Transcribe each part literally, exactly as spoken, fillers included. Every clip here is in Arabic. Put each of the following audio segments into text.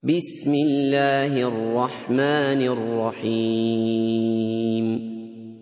بسم الله الرحمن الرحيم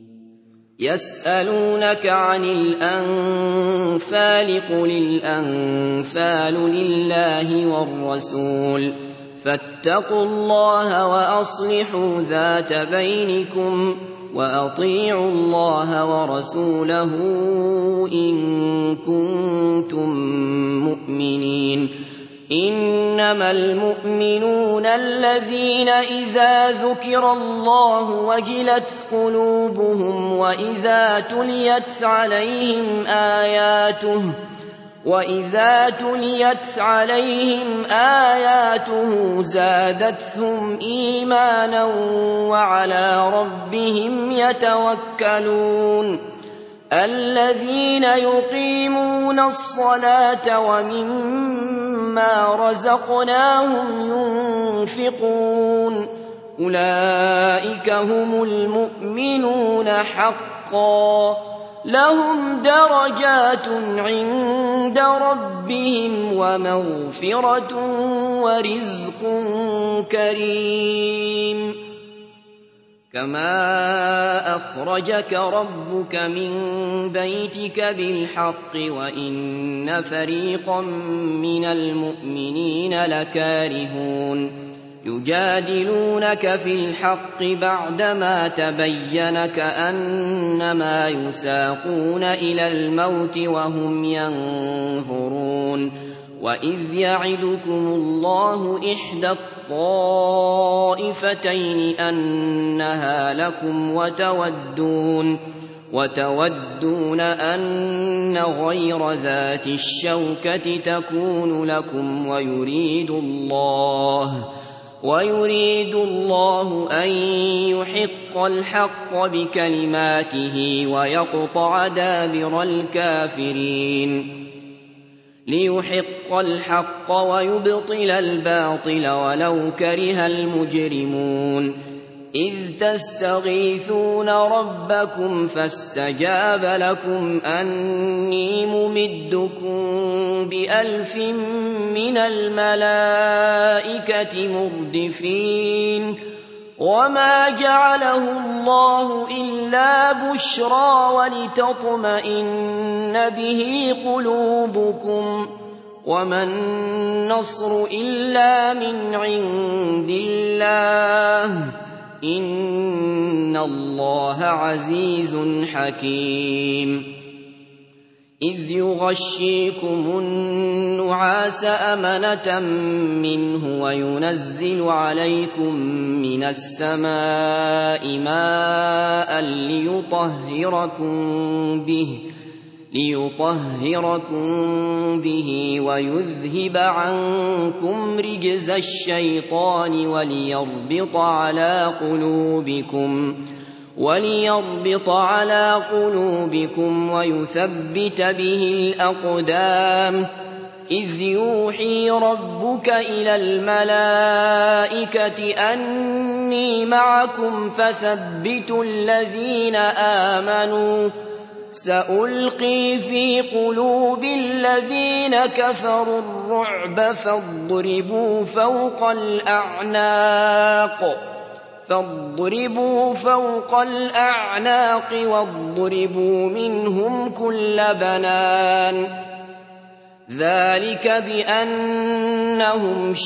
يسألونك عن الأنفال قل الأنفال لله والرسول فاتقوا الله وأصلحوا ذات بينكم وأطيعوا الله ورسوله إن كنتم مؤمنين إنما المؤمنون الذين إذا ذكر الله وجلت قلوبهم وإذا تليت عليهم آياته وإذا تليت عليهم آياته زادتهم إيمانا وعلى ربهم يتوكلون الذين يقيمون الصلاة ومما رزقناهم ينفقون أولئك هم المؤمنون حقا لهم درجات عند ربهم ومغفرة ورزق كريم كما أخرجك ربك من بيتك بالحق وإن فريقا من المؤمنين لكارهون يجادلونك في الحق بعدما تبين كأنما يساقون إلى الموت وهم ينظرون وإذ يعدكم الله إحدى الطائفتين أنها لكم وتودون وتودون أن غير ذات الشوكة تكون لكم ويريد الله ويريد الله أن يحق الحق بكلماته ويقطع دابر الكافرين ليحق الحق ويبطل الباطل ولو كره المجرمون إذ تستغيثون ربكم فاستجاب لكم أني ممدكم بألف من الملائكة مردفين وما جعله الله إلا بشرى ولتطمئن به قلوبكم وما النصر إلا من عند الله إن الله عزيز حكيم إذ يغشيكم النعاس أمنة منه وينزل عليكم من السماء ماء ليطهركم به ليطهركم به ويذهب عنكم رجز الشيطان وليربط على قلوبكم وليربط على قلوبكم ويثبت به الأقدام إذ يوحي ربك إلى الملائكة أني معكم فثبتوا الذين آمنوا سألقي في قلوب الذين كفروا الرعب فاضربوا فوق الأعناق فاضربوا فوق الأعناق واضربوا منهم كل بنان ذلك بأنهم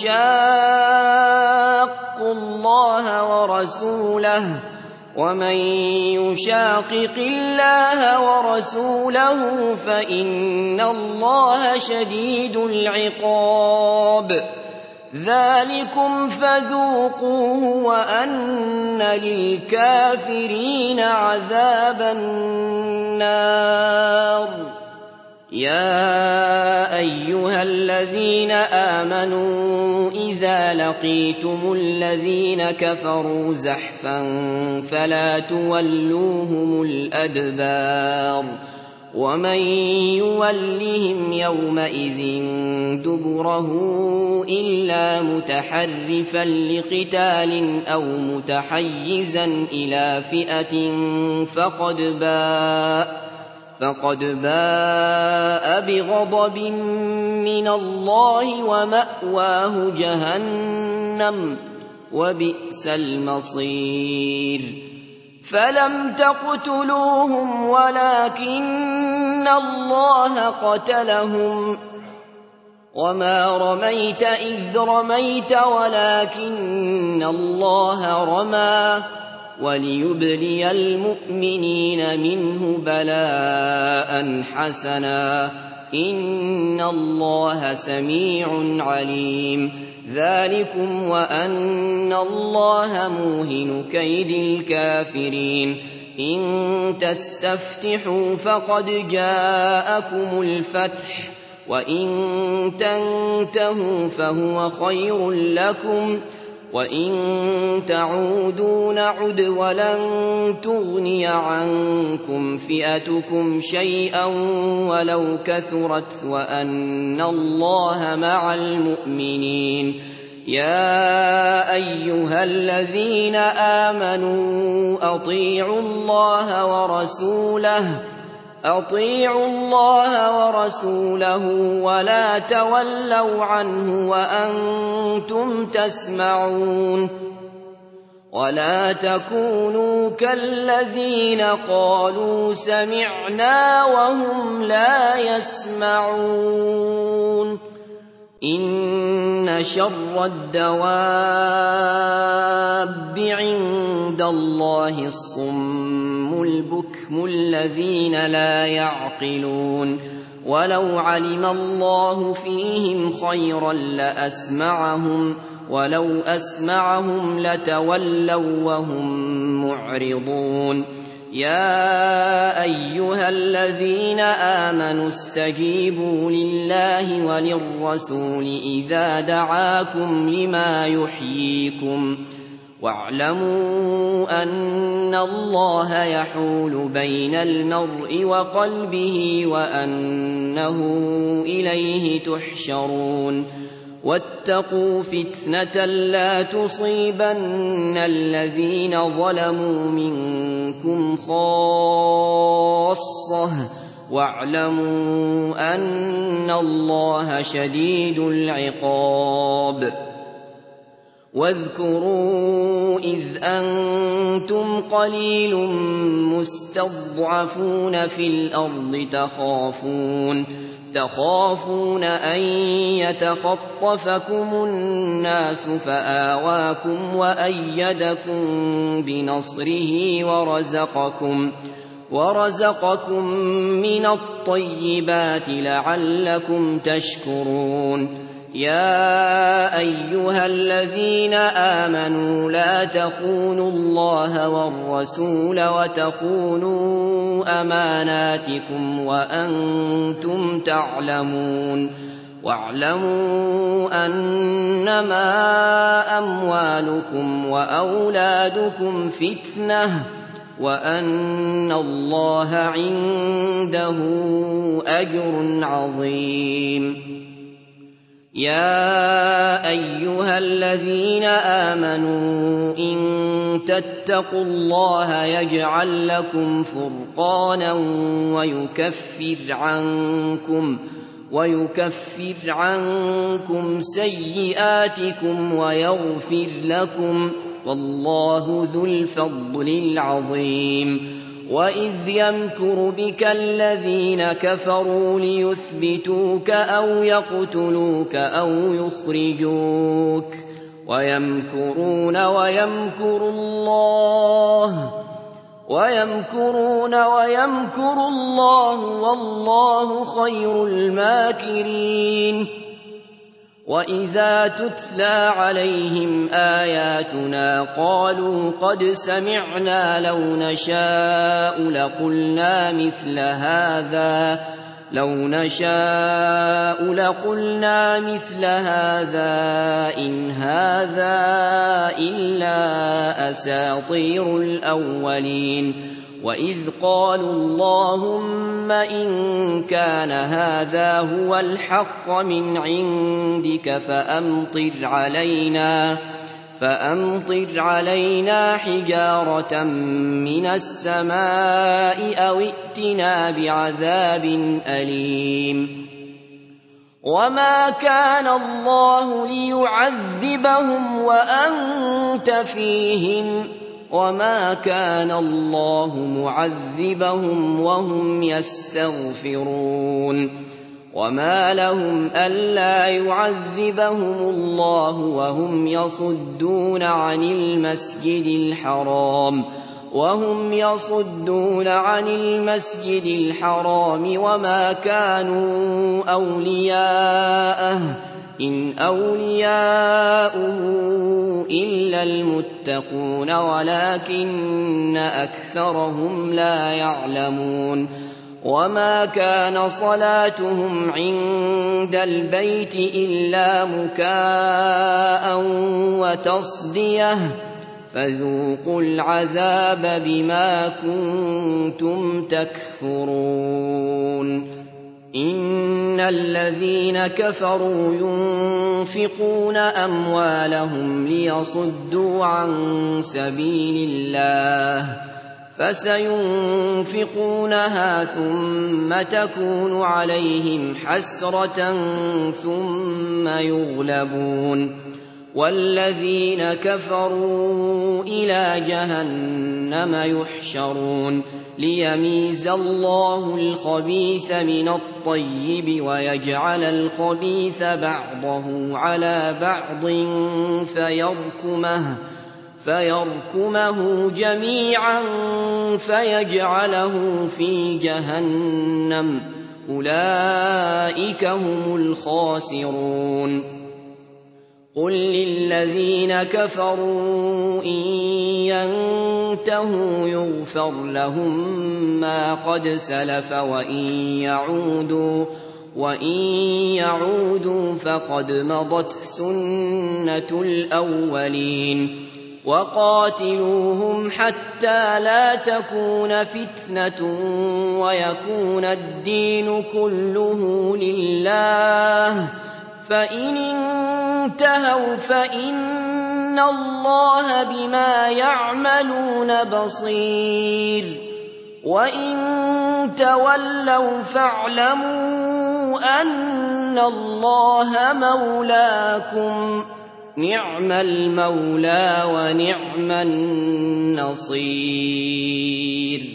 شاقوا الله ورسوله ومن يشاقق الله ورسوله فإن الله شديد العقاب ذلكم فذوقوه وأن للكافرين عذاب النار يا أيها الذين آمنوا إذا لقيتم الذين كفروا زحفا فلا تولوهم الأدبار ومن يولهم يومئذ دبره إلا متحرفا لقتال أو متحيزا إلى فئة فقد باء فقد باء بغضب من الله ومأواه جهنم وبئس المصير فلم تقتلوهم ولكن الله قتلهم وما رميت إذ رميت ولكن الله رمى وليبلي المؤمنين منه بلاء حسنا إن الله سميع عليم ذلكم وأن الله موهن كيد الكافرين إن تستفتحوا فقد جاءكم الفتح وإن تنتهوا فهو خير لكم وإن تعودوا نعد ولن تغني عنكم فئتكم شيئا ولو كثرت وأن الله مع المؤمنين يا أيها الذين آمنوا أطيعوا الله ورسوله أطيعوا الله ورسوله ولا تولوا عنه وأنتم تسمعون ولا تكونوا كالذين قالوا سمعنا وهم لا يسمعون إن شر الدواب عند الله الصم البكم الذين لا يعقلون ولو علم الله فيهم خيرا لأسمعهم ولو أسمعهم لتولوا وهم معرضون يا أيها الذين آمنوا استجيبوا لله وللرسول إذا دعاكم لما يحييكم واعلموا أن الله يحول بين المرء وقلبه وأنه إليه تحشرون واتقوا فتنة لا تصيبن الذين ظلموا منكم خاصة واعلموا أن الله شديد العقاب واذكروا إذ أنتم قليل مستضعفون في الأرض تخافون تخافون أن يتخطفكم الناس فآواكم وأيدكم بنصره ورزقكم ورزقكم من الطيبات لعلكم تشكرون يا أيها الذين آمنوا لا تخونوا الله والرسول وتخونوا أماناتكم وأنتم تعلمون واعلموا أنما أموالكم وأولادكم فتنة وأن الله عنده أجر عظيم يا أيها الذين آمنوا إن تتقوا الله يجعل لكم فرقانا ويكفر عنكم ويكفر عنكم سيئاتكم ويغفر لكم والله ذو الفضل العظيم وإذ يمكر بك الذين كفروا ليثبتوك أو يقتلوك أو يخرجوك ويمكرون ويمكر الله ويمكرون ويمكر الله والله خير الماكرين وإذا تتلى عليهم آياتنا قالوا قد سمعنا لو نشاء لقلنا مثل هذا لو نشاء لقلنا مثل هذا إن هذا إلا أساطير الأولين وإذ قالوا اللهم إن كان هذا هو الحق من عندك فأمطر علينا فأمطر علينا حجارة من السماء أو ائتنا بعذاب أليم وما كان الله ليعذبهم وأنت فيهم وما كان الله معذبهم وهم يستغفرون وما لهم ألا يعذبهم الله وهم يصدون عن المسجد الحرام وهم يصدون عن المسجد الحرام وما كانوا أولياءه إن أولياؤه إلا المتقون ولكن أكثرهم لا يعلمون وما كان صلاتهم عند البيت إلا مكاء وتصدية فذوقوا العذاب بما كنتم تكفرون إن الذين كفروا ينفقون أموالهم ليصدوا عن سبيل الله فسينفقونها ثم تكون عليهم حسرة ثم يغلبون والذين كفروا إلى جهنم يحشرون ليميز الله الخبيث من الطيب ويجعل الخبيث بعضه على بعض فيركمه فيركمه جميعا فيجعله في جهنم أولئك هم الخاسرون قل للذين كفروا إن ينتهوا يغفر لهم ما قد سلف وإن يعودوا وإن يعودوا فقد مضت سنة الأولين وقاتلوهم حتى لا تكون فتنة ويكون الدين كله لله فإن انتهوا فإن الله بما يعملون بصير وإن تولوا فاعلموا أن الله مولاكم نعم المولى ونعم النصير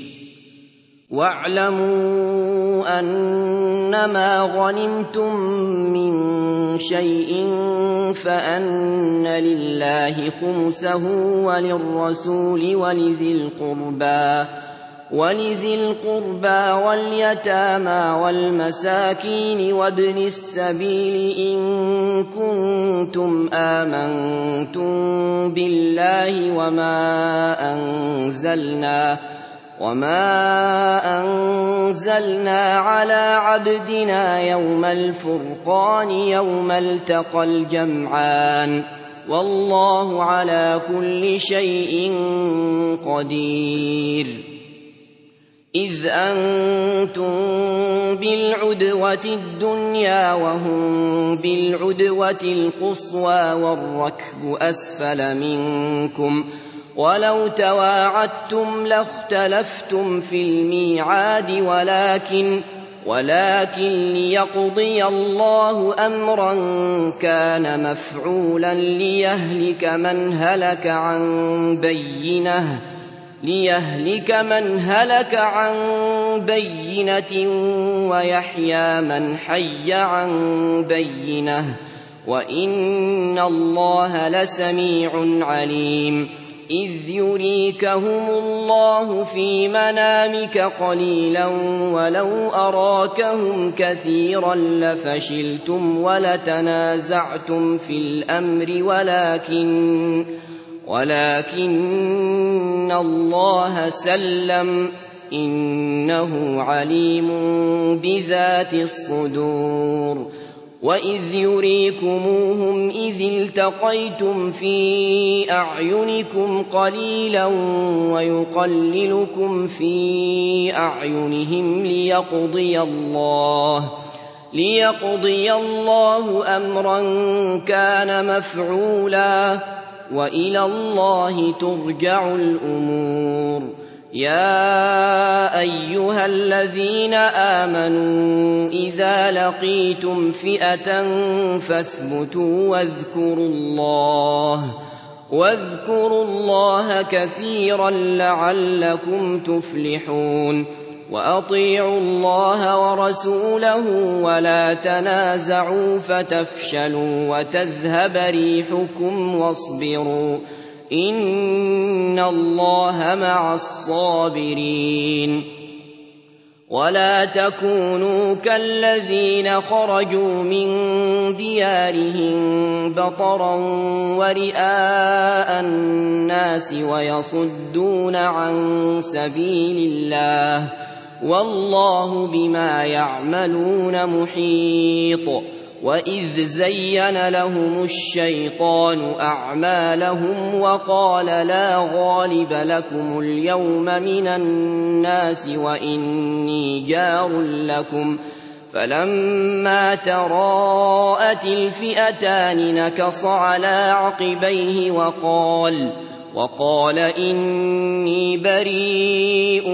واعلموا أنما غنمتم من شيء فأن لله خمسه وللرسول ولذي القربى ولذي القربى واليتامى والمساكين وابن السبيل إن كنتم آمنتم بالله وما أنزلنا وما أنزلنا على عبدنا يوم الفرقان يوم التقى الجمعان والله على كل شيء قدير إذ أنتم بالعدوة الدنيا وهم بالعدوة القصوى والركب أسفل منكم ولو تواعدتم لاختلفتم في الميعاد ولكن ولكن ليقضي الله أمرا كان مفعولا ليهلك من هلك عن بينه ليهلك من هلك عن بينة ويحيى من حي عن بينة وإن الله لسميع عليم إذ يريكهم الله في منامك قليلا ولو أراكهم كثيرا لفشلتم ولتنازعتم في الأمر ولكن ولكن الله سلم إنه عليم بذات الصدور وإذ يريكموهم إذ التقيتم في أعينكم قليلا ويقللكم في أعينهم ليقضي الله ليقضي الله أمرا كان مفعولا وإلى الله ترجع الأمور. يا أيها الذين آمنوا إذا لقيتم فئة فاثبتوا واذكروا الله واذكروا الله كثيرا لعلكم تفلحون. وأطيعوا الله ورسوله ولا تنازعوا فتفشلوا وتذهب ريحكم واصبروا إن الله مع الصابرين. ولا تكونوا كالذين خرجوا من ديارهم بطرا ورئاء الناس ويصدون عن سبيل الله والله بما يعملون محيط. وإذ زين لهم الشيطان أعمالهم وقال لا غالب لكم اليوم من الناس وإني جار لكم فلما تراءت الفئتان نكص على عقبيه وقال وقال إني بريء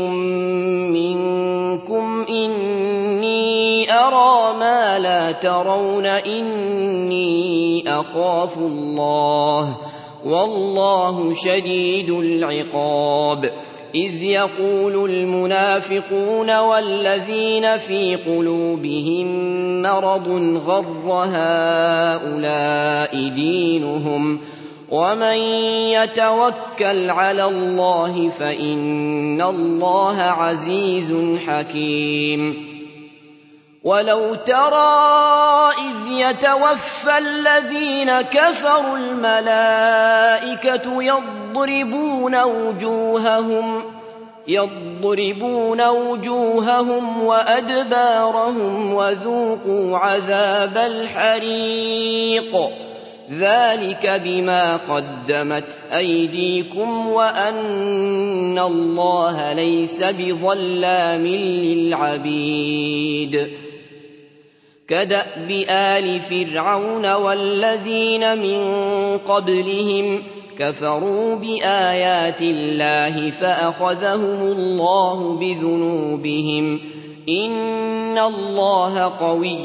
منكم إني أرى ما لا ترون إني أخاف الله والله شديد العقاب. إذ يقول المنافقون والذين في قلوبهم مرض غر هؤلاء دينهم ومن يتوكل على الله فإن الله عزيز حكيم. ولو ترى إذ يتوفى الذين كفروا الملائكة يضربون وجوههم يضربون وجوههم وأدبارهم وذوقوا عذاب الحريق ذلك بما قدمت أيديكم وأن الله ليس بظلام للعبيد. كدأب آل فرعون والذين من قبلهم كفروا بآيات الله فأخذهم الله بذنوبهم إن الله قوي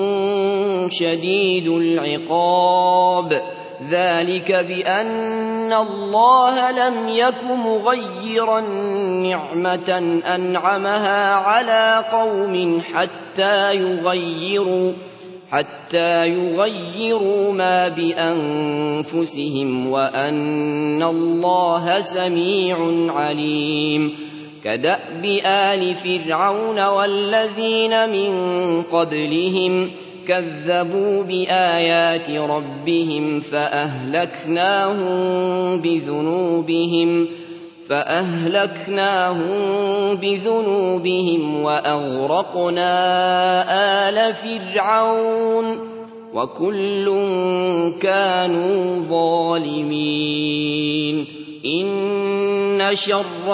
شديد العقاب. ذلك بأن الله لم يك مغيرا نعمة أنعمها على قوم حتى يغيروا حتى يغيروا ما بأنفسهم وأن الله سميع عليم. كدأب آل فرعون والذين من قبلهم كذبوا بآيات ربهم فأهلكناهم بذنوبهم فأهلكناهم بذنوبهم وأغرقنا آل فرعون وكل كانوا ظالمين. إن شر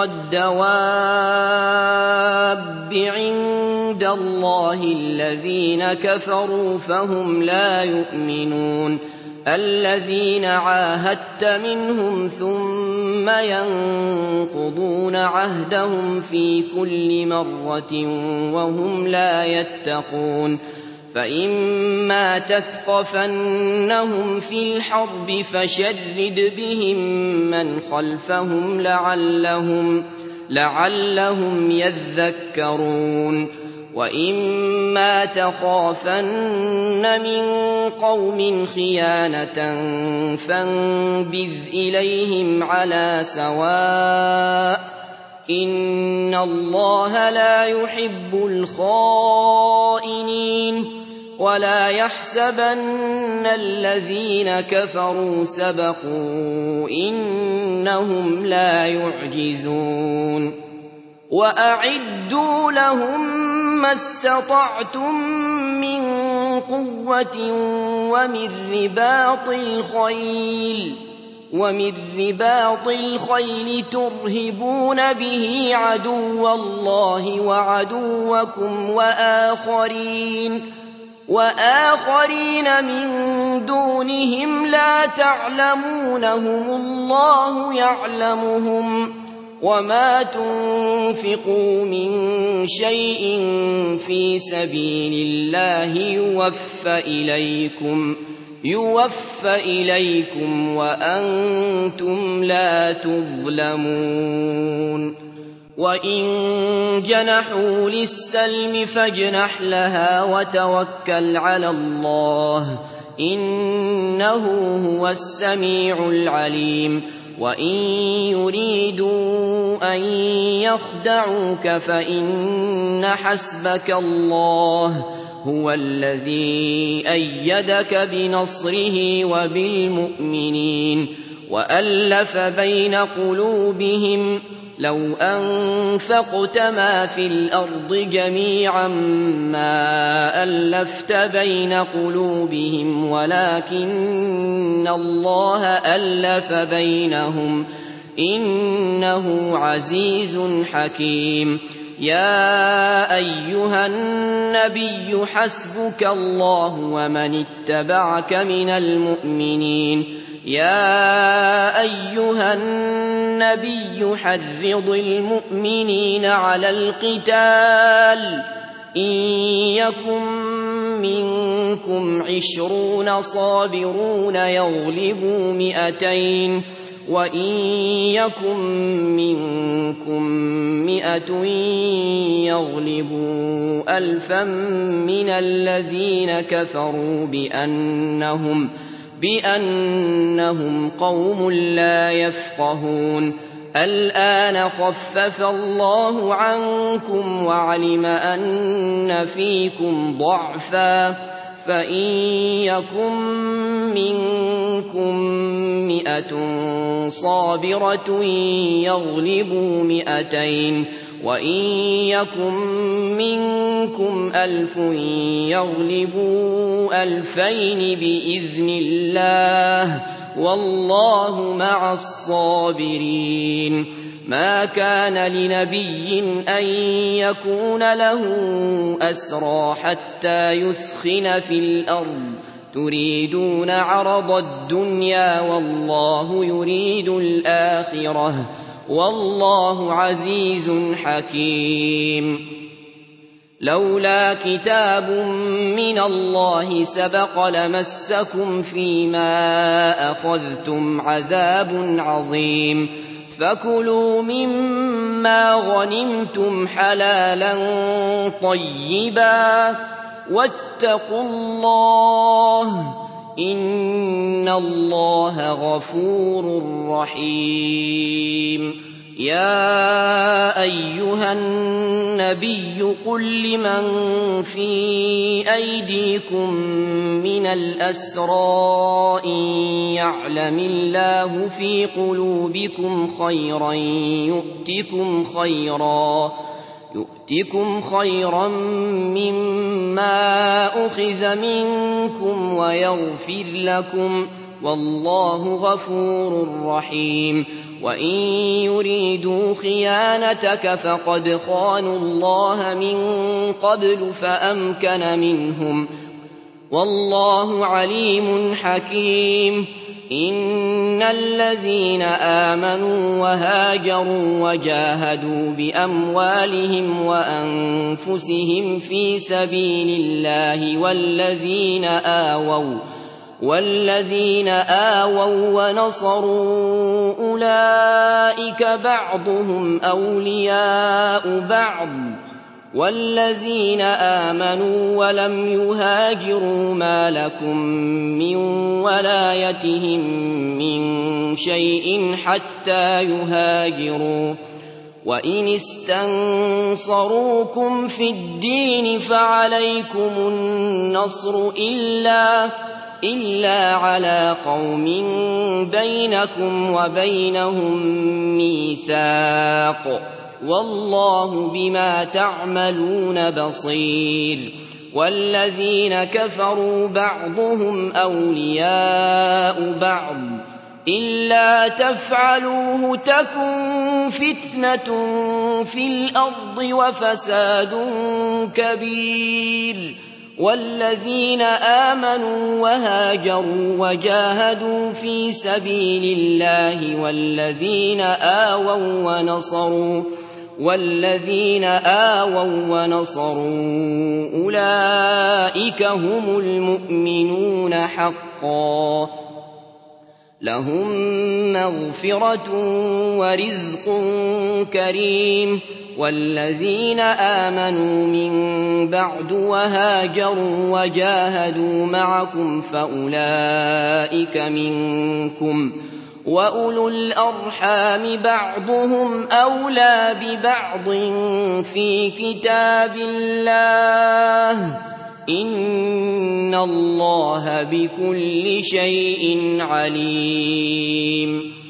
الدواب عند الله الذين كفروا فهم لا يؤمنون الذين عاهدت منهم ثم ينقضون عهدهم في كل مرة وهم لا يتقون. فإما تثقفنهم في الحرب فشرد بهم من خلفهم لعلهم, لعلهم يذكرون. وإما تخافن من قوم خيانة فانبذ إليهم على سواء إن الله لا يحب الخائنين. ولا يحسبن الذين كفروا سبقوا إنهم لا يعجزون. وأعدوا لهم ما استطعتم من قوة ومن رباط الخيل ومن رباط الخيل ترهبون به عدو الله وعدوكم وآخرين وآخرين من دونهم لا تعلمونهم الله يعلمهم ۚ وما تنفقوا من شيء في سبيل الله يوفى إليكم يوفى إليكم وأنتم لا تظلمون. وإن جنحوا للسلم فاجنح لها وتوكل على الله، إنه هو السميع العليم. وإن يريدوا أن يخدعوك فإن حسبك الله هو الذي أيدك بنصره وبالمؤمنين. وألف بين قلوبهم، لو أنفقت ما في الأرض جميعا ما ألفت بين قلوبهم ولكن الله ألف بينهم، إنه عزيز حكيم. يا أيها النبي حسبك الله ومن اتبعك من المؤمنين. يا أيها النبي حرض المؤمنين على القتال، إن يكن منكم عشرون صابرون يغلبوا مئتين، وإن يكن منكم مئة يغلبوا ألفا من الذين كفروا بأنهم بأنهم قوم لا يفقهون. الآن خفف الله عنكم وعلم أن فيكم ضعفا، فإن يكن منكم مئة صابرة يغلبوا مئتين، وإن يكن منكم ألف يغلبوا ألفين بإذن الله، والله مع الصابرين. ما كان لنبي أن يكون له أسرى حتى يثخن في الأرض، تريدون عرض الدنيا والله يريد الآخرة، والله عزيز حكيم. لولا كتاب من الله سبق لمسكم فيما أخذتم عذاب عظيم، فكلوا مما غنمتم حلالا طيبا واتقوا الله، إن الله غفور رحيم. يا أيها النبي قل لمن في أيديكم من الأسرى إن يعلم الله في قلوبكم خيرا يؤتكم خيرا يؤتكم خيرا مما أخذ منكم ويغفر لكم، والله غفور رحيم. وإن يريدوا خيانتك فقد خانوا الله من قبل فأمكن منهم، والله عليم حكيم. إن الذين آمنوا وهاجروا وجاهدوا بأموالهم وأنفسهم في سبيل الله والذين آووا والذين آووا ونصروا أولئك بعضهم أولياء بعض، والذين آمنوا ولم يهاجروا ما لكم من ولايتهم من شيء حتى يهاجروا، وإن استنصروكم في الدين فعليكم النصر إلا إلا على قوم بينكم وبينهم ميثاق، والله بما تعملون بصير. والذين كفروا بعضهم أولياء بعض، إلا تفعلوه تكن فتنة في الأرض وفساد كبير، والذين آمنوا وهاجروا وجاهدوا في سبيل الله والذين آووا ونصروا والذين آووا ونصروا أولئك هم المؤمنون حقا لهم مغفرة ورزق كريم والذين آمنوا من بعد وهاجروا وجاهدوا معكم فأولئك منكم وأولو الأرحام بعضهم أولى ببعض في كتاب الله إن الله بكل شيء عليم